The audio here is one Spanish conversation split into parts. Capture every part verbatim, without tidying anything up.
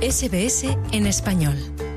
S B S en español.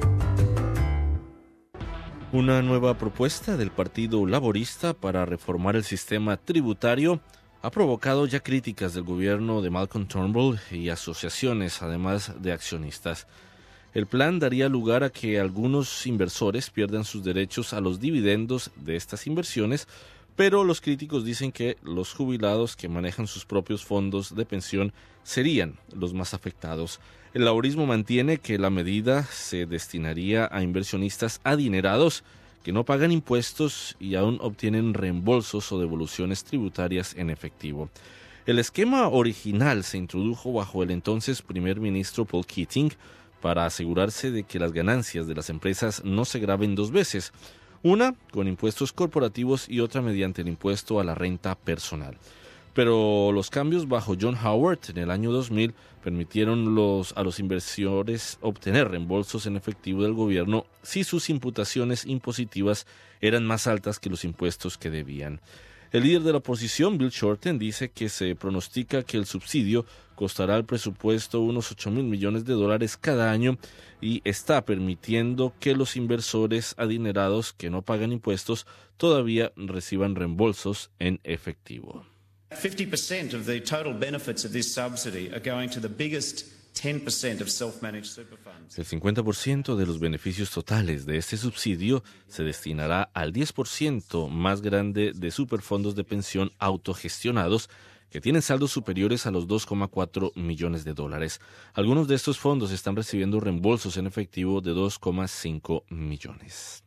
Una nueva propuesta del Partido Laborista para reformar el sistema tributario ha provocado ya críticas del gobierno de Malcolm Turnbull y asociaciones, además de accionistas. El plan daría lugar a que algunos inversores pierdan sus derechos a los dividendos de estas inversiones, pero los críticos dicen que los jubilados que manejan sus propios fondos de pensión serían los más afectados. El laborismo mantiene que la medida se destinaría a inversionistas adinerados que no pagan impuestos y aún obtienen reembolsos o devoluciones tributarias en efectivo. El esquema original se introdujo bajo el entonces primer ministro Paul Keating para asegurarse de que las ganancias de las empresas no se graven dos veces, una con impuestos corporativos y otra mediante el impuesto a la renta personal. Pero los cambios bajo John Howard en el año dos mil permitieron los, a los inversores obtener reembolsos en efectivo del gobierno si sus imputaciones impositivas eran más altas que los impuestos que debían. El líder de la oposición, Bill Shorten, dice que se pronostica que el subsidio costará al presupuesto unos ocho mil millones de dólares cada año y está permitiendo que los inversores adinerados que no pagan impuestos todavía reciban reembolsos en efectivo. fifty percent of the total benefits of this subsidy are going to the biggest ten percent of self-managed super funds. El cincuenta por ciento de los beneficios totales de este subsidio se destinará al diez por ciento más grande de superfondos de pensión autogestionados que tienen saldos superiores a los dos coma cuatro millones de dólares. Algunos de estos fondos están recibiendo reembolsos en efectivo de dos coma cinco millones.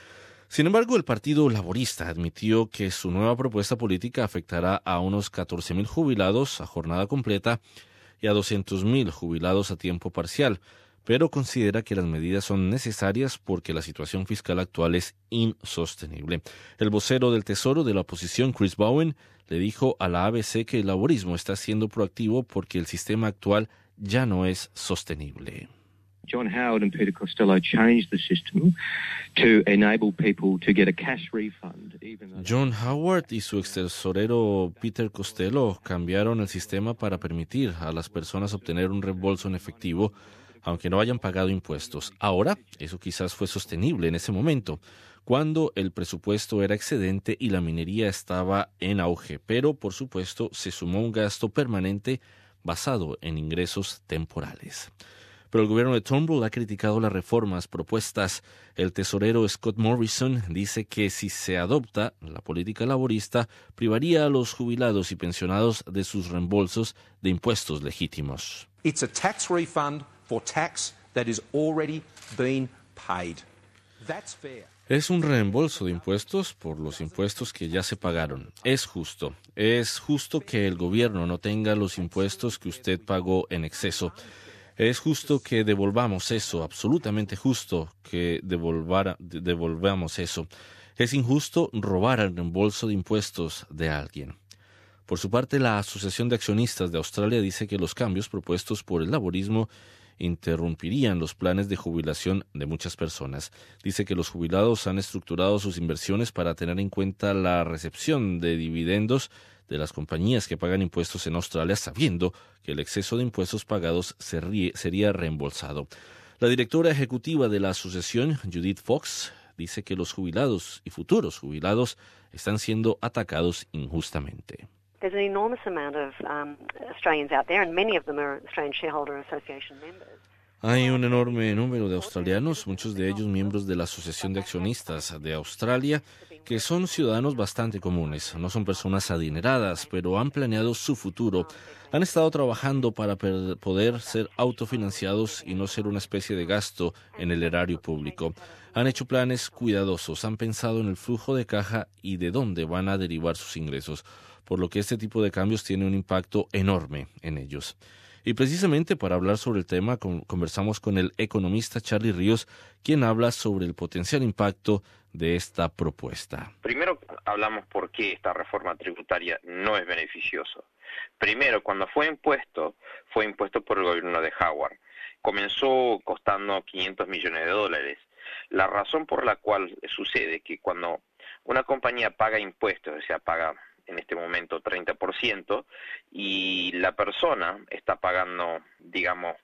Sin embargo, el Partido Laborista admitió que su nueva propuesta política afectará a unos catorce mil jubilados a jornada completa y a doscientos mil jubilados a tiempo parcial, pero considera que las medidas son necesarias porque la situación fiscal actual es insostenible. El vocero del Tesoro de la oposición, Chris Bowen, le dijo a la A B C que el laborismo está siendo proactivo porque el sistema actual ya no es sostenible. John Howard and Peter Costello changed the system to enable people to get a cash refund. John Howard y su extesorero Peter Costello cambiaron el sistema para permitir a las personas obtener un reembolso en efectivo, aunque no hayan pagado impuestos. Ahora, eso quizás fue sostenible en ese momento, cuando el presupuesto era excedente y la minería estaba en auge, pero por supuesto se sumó un gasto permanente basado en ingresos temporales. Pero el gobierno de Turnbull ha criticado las reformas propuestas. El tesorero Scott Morrison dice que si se adopta la política laborista, privaría a los jubilados y pensionados de sus reembolsos de impuestos legítimos. It's a tax refund for tax that is already been paid. That's fair. Es un reembolso de impuestos por los impuestos que ya se pagaron. Es justo. Es justo que el gobierno no tenga los impuestos que usted pagó en exceso. Es justo que devolvamos eso, absolutamente justo que devolvara, devolvamos eso. Es injusto robar el reembolso de impuestos de alguien. Por su parte, la Asociación de Accionistas de Australia dice que los cambios propuestos por el laborismo interrumpirían los planes de jubilación de muchas personas. Dice que los jubilados han estructurado sus inversiones para tener en cuenta la recepción de dividendos de las compañías que pagan impuestos en Australia, sabiendo que el exceso de impuestos pagados sería reembolsado. La directora ejecutiva de la asociación, Judith Fox, dice que los jubilados y futuros jubilados están siendo atacados injustamente. There's an enormous amount of um, Australians out there, and many of them are Australian Shareholder Association members. Hay un enorme número de australianos, muchos de ellos miembros de la Asociación de Accionistas de Australia, que son ciudadanos bastante comunes. No son personas adineradas, pero han planeado su futuro. Han estado trabajando para poder ser autofinanciados y no ser una especie de gasto en el erario público. Han hecho planes cuidadosos, han pensado en el flujo de caja y de dónde van a derivar sus ingresos, por lo que este tipo de cambios tiene un impacto enorme en ellos. Y precisamente para hablar sobre el tema, conversamos con el economista Charlie Ríos, quien habla sobre el potencial impacto de esta propuesta. Primero hablamos por qué esta reforma tributaria no es beneficioso. Primero, cuando fue impuesto, fue impuesto por el gobierno de Howard. Comenzó costando quinientos millones de dólares. La razón por la cual sucede que cuando una compañía paga impuestos, o sea, paga en este momento treinta por ciento, y la persona está pagando, digamos,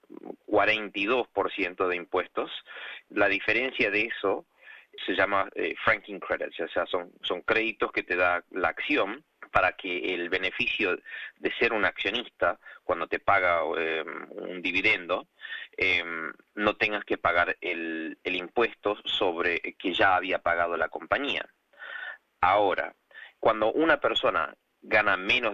cuarenta y dos por ciento de impuestos. La diferencia de eso se llama eh, franking credits, o sea, son, son créditos que te da la acción para que el beneficio de ser un accionista, cuando te paga eh, un dividendo, eh, no tengas que pagar el, el impuesto sobre que ya había pagado la compañía. Ahora, cuando una persona gana menos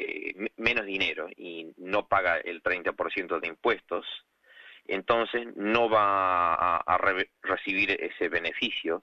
de menos dinero y no paga el treinta por ciento de impuestos, entonces no va a, a re- recibir ese beneficio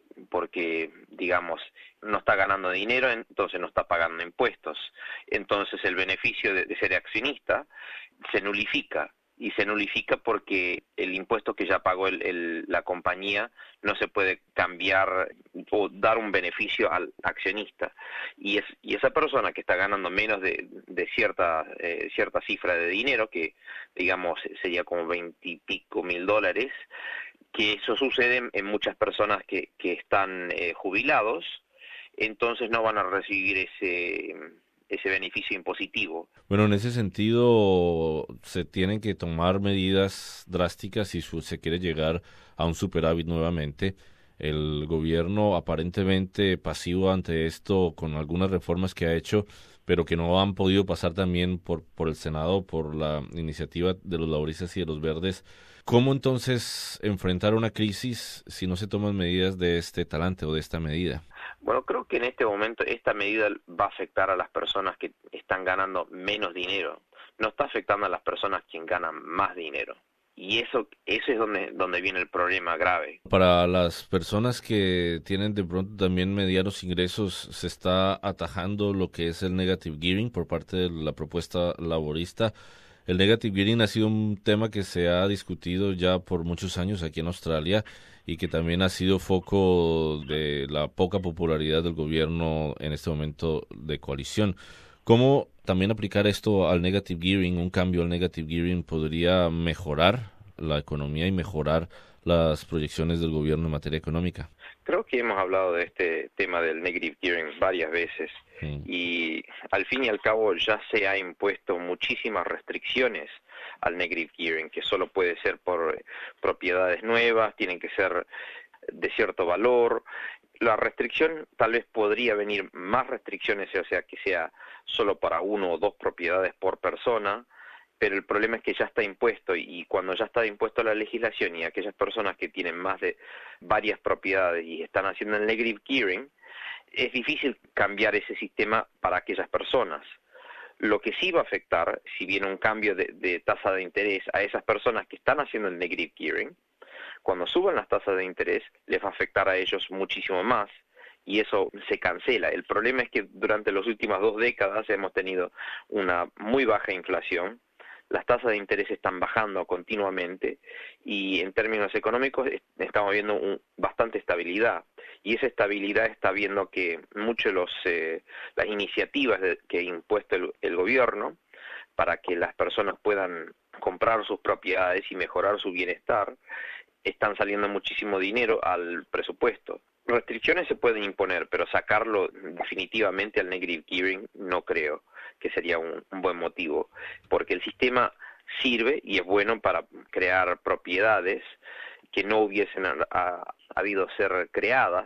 porque, digamos, no está ganando dinero, entonces no está pagando impuestos. Entonces el beneficio de, de ser accionista se nulifica, y se nulifica porque el impuesto que ya pagó el, el, la compañía no se puede cambiar o dar un beneficio al accionista. Y, es, y esa persona que está ganando menos de, de cierta, eh, cierta cifra de dinero, que digamos sería como veintipico mil dólares, que eso sucede en muchas personas que, que están eh, jubilados, entonces no van a recibir ese... ese beneficio impositivo. Bueno, en ese sentido se tienen que tomar medidas drásticas si su, se quiere llegar a un superávit nuevamente. El gobierno aparentemente pasivo ante esto con algunas reformas que ha hecho, pero que no han podido pasar también por, por el Senado, por la iniciativa de los laboristas y de los verdes. ¿Cómo entonces enfrentar una crisis si no se toman medidas de este talante o de esta medida? Bueno, creo que en este momento esta medida va a afectar a las personas que están ganando menos dinero. No está afectando a las personas que ganan más dinero. Y eso, eso es donde, donde viene el problema grave. Para las personas que tienen de pronto también medianos ingresos, se está atajando lo que es el negative gearing por parte de la propuesta laborista. El negative gearing ha sido un tema que se ha discutido ya por muchos años aquí en Australia y que también ha sido foco de la poca popularidad del gobierno en este momento de coalición. ¿Cómo también aplicar esto al negative gearing, un cambio al negative gearing podría mejorar la economía y mejorar las proyecciones del gobierno en materia económica? Creo que hemos hablado de este tema del negative gearing varias veces sí. Y al fin y al cabo ya se ha impuesto muchísimas restricciones al negative gearing, que solo puede ser por propiedades nuevas, tienen que ser de cierto valor. La restricción tal vez podría venir más restricciones, o sea, que sea solo para uno o dos propiedades por persona, pero el problema es que ya está impuesto, y cuando ya está impuesto la legislación y aquellas personas que tienen más de varias propiedades y están haciendo el negative gearing, es difícil cambiar ese sistema para aquellas personas. Lo que sí va a afectar, si viene un cambio de, de tasa de interés a esas personas que están haciendo el negative gearing, cuando suban las tasas de interés les va a afectar a ellos muchísimo más, y eso se cancela. El problema es que durante las últimas dos décadas hemos tenido una muy baja inflación, las tasas de interés están bajando continuamente y en términos económicos estamos viendo un, bastante estabilidad, y esa estabilidad está viendo que muchos de los eh, las iniciativas de, que ha impuesto el, el gobierno para que las personas puedan comprar sus propiedades y mejorar su bienestar, están saliendo muchísimo dinero al presupuesto. Restricciones se pueden imponer, pero sacarlo definitivamente al negative gearing no creo que sería un, un buen motivo, porque el sistema sirve y es bueno para crear propiedades que no hubiesen a, a, habido ser creadas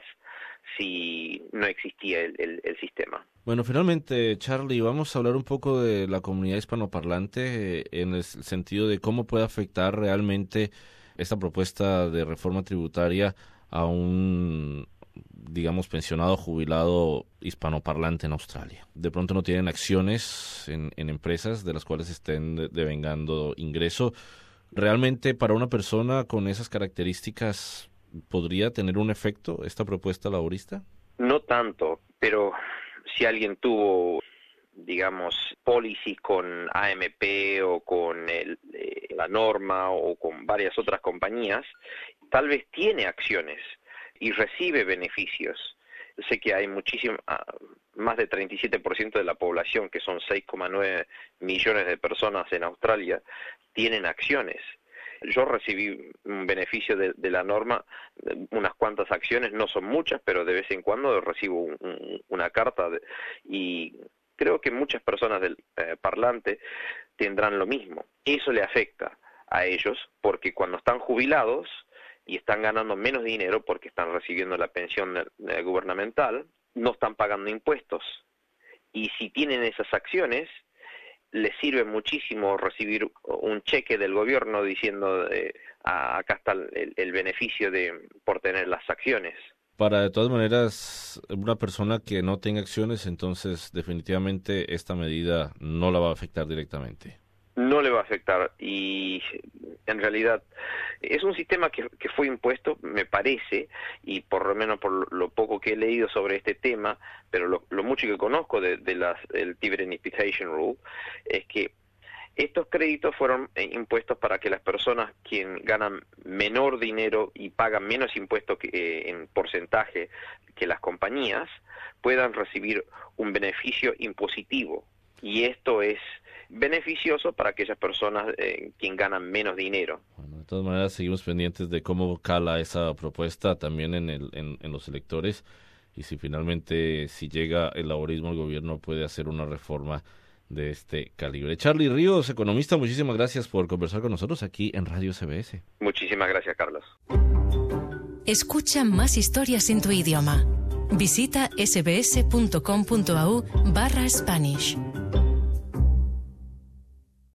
si no existía el, el, el sistema. Bueno, finalmente, Charlie, vamos a hablar un poco de la comunidad hispanoparlante eh, en el sentido de cómo puede afectar realmente esta propuesta de reforma tributaria a un, digamos, pensionado jubilado hispanoparlante en Australia. De pronto no tienen acciones en, en empresas de las cuales estén devengando ingreso. ¿Realmente para una persona con esas características podría tener un efecto esta propuesta laborista? No tanto, pero si alguien tuvo, digamos, policies con A M P o con el, eh, la Norma o con varias otras compañías, tal vez tiene acciones y recibe beneficios. Sé que hay muchísimo, más de treinta y siete por ciento de la población, que son seis coma nueve millones de personas en Australia, tienen acciones. Yo recibí un beneficio de, de la Norma, unas cuantas acciones, no son muchas, pero de vez en cuando recibo un, un, una carta de, y creo que muchas personas del eh, parlante tendrán lo mismo. Eso le afecta a ellos, porque cuando están jubilados y están ganando menos dinero porque están recibiendo la pensión eh, gubernamental, no están pagando impuestos. Y si tienen esas acciones, les sirve muchísimo recibir un cheque del gobierno diciendo eh, ah, acá está el, el beneficio de por tener las acciones. Para, de todas maneras, una persona que no tenga acciones, entonces definitivamente esta medida no la va a afectar directamente. No le va a afectar, y en realidad es un sistema que, que fue impuesto, me parece, y por lo menos por lo poco que he leído sobre este tema, pero lo, lo mucho que conozco de, de las, el Dividend Rule, es que estos créditos fueron impuestos para que las personas quien ganan menor dinero y pagan menos impuestos que, eh, en porcentaje que las compañías, puedan recibir un beneficio impositivo. Y esto es beneficioso para aquellas personas eh, quien ganan menos dinero. Bueno, de todas maneras, seguimos pendientes de cómo cala esa propuesta también en, el, en, en los electores, y si finalmente, si llega el laborismo, el gobierno puede hacer una reforma de este calibre. Charlie Ríos, economista, muchísimas gracias por conversar con nosotros aquí en Radio S B S. Muchísimas gracias, Carlos. Escucha más historias en tu idioma. Visita sbs.com.au barra Spanish.